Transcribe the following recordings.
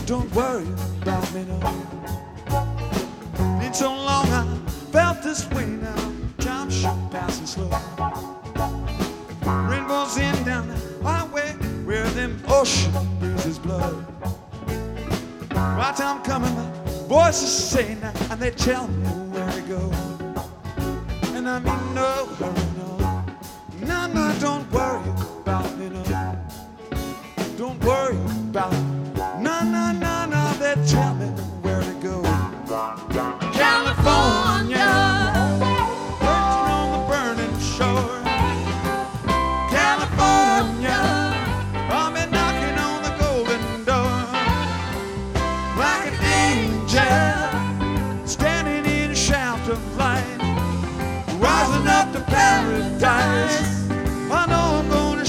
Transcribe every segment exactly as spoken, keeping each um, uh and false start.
don't worry about me no. Been so long I felt this way now. Time sure passing slow. Rainbows in down the highway where them ocean breezes blow. Right time coming, my voices say now, and they tell me where to go. And I mean no hurry, no. No, no, don't worry about me, no. Don't worry about me. No, no, no, no, they tell me where to go. California, waiting on the burning shore. California, I've been knocking on the golden door. Like an angel, standing in a shaft of light, rising up to paradise. I know I'm gonna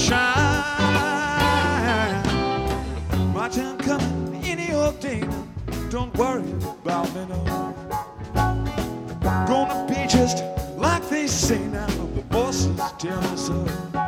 shine. My time coming any old day now. Don't worry about me no. Gonna be just like they say now. The voices tell me so.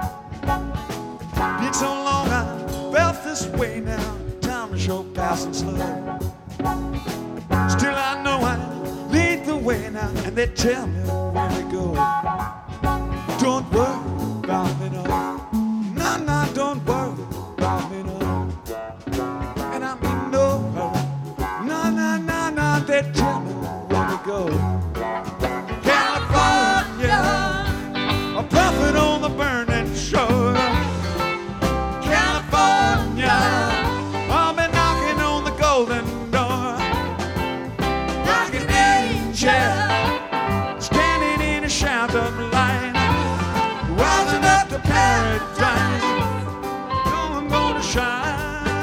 Been so long I felt this way now. Time is sure passing slow. Still I know I lead the way now, and they tell me where to go. Don't worry about me no. No, no, don't worry about me no. And I mean no hurry. No, no, no, no, they tell me where to go. California, a prophet on the burning shore. California, I've been knocking on the golden door. Like an angel, standing in a shout of light, rising up to paradise. Oh, I'm gonna shine.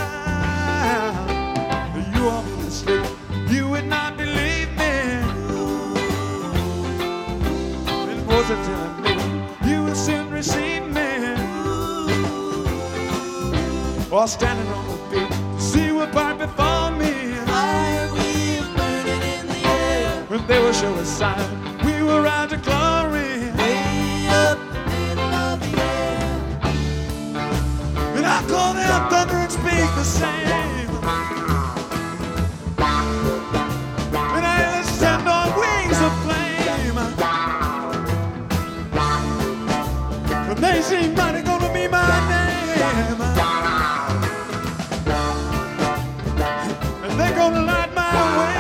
You are me to sleep, you would not believe me. It wasn't telling me you would soon receive me. Or standing on the beach to see what right before me. Fire we burning in the air. When they will show a sign, we will rise to glory. Way up the middle of the air. And I call down thunder and speak the same. And I ascend on wings of flame. And they seem mighty gonna be my name. And they're gonna light my way.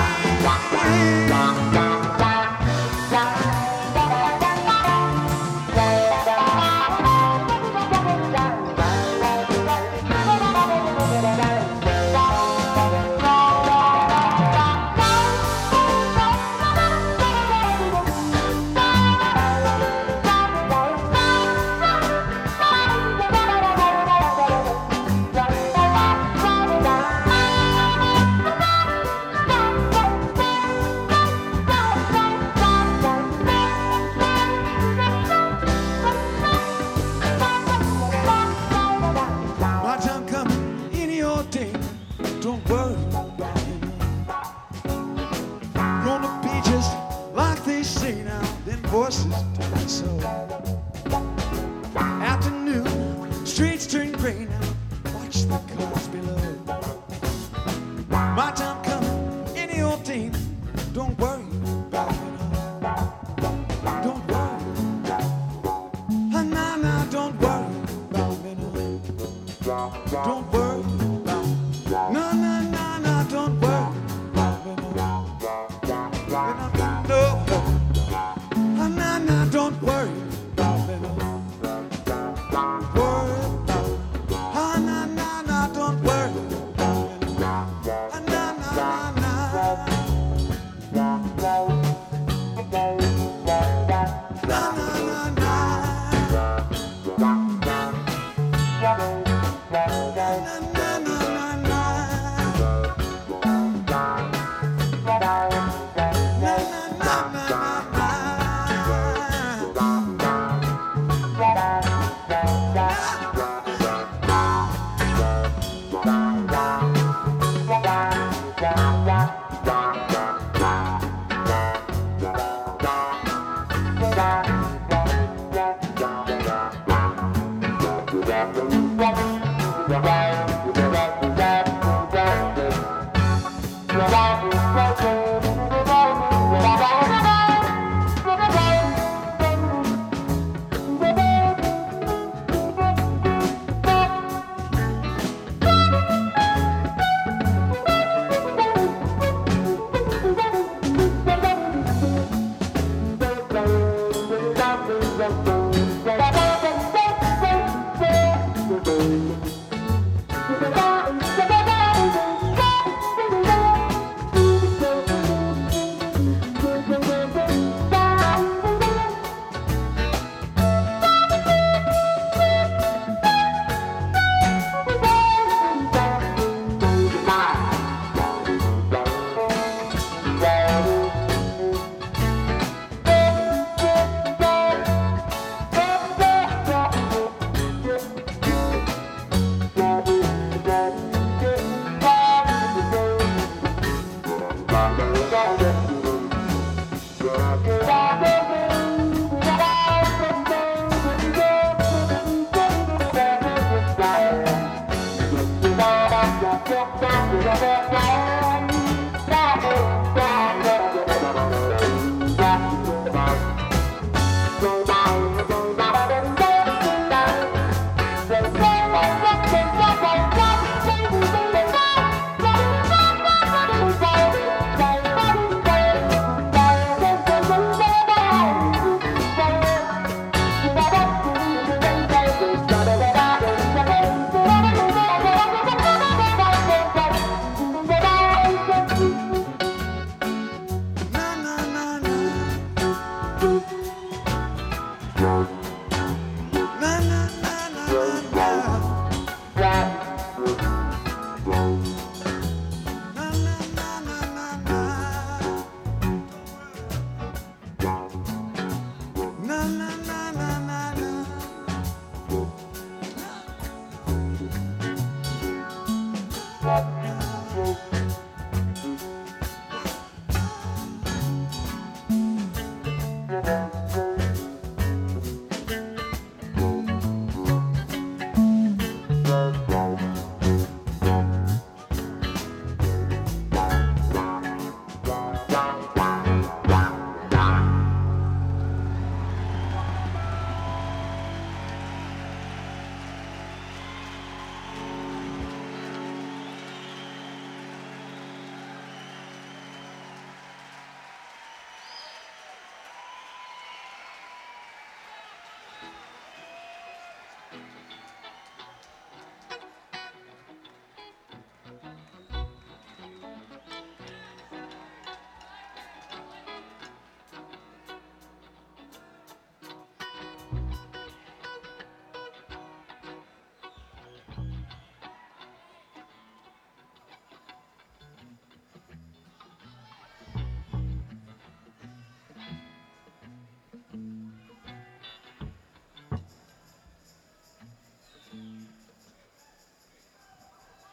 Don't worry about it. Gonna be just like they say now. Them voices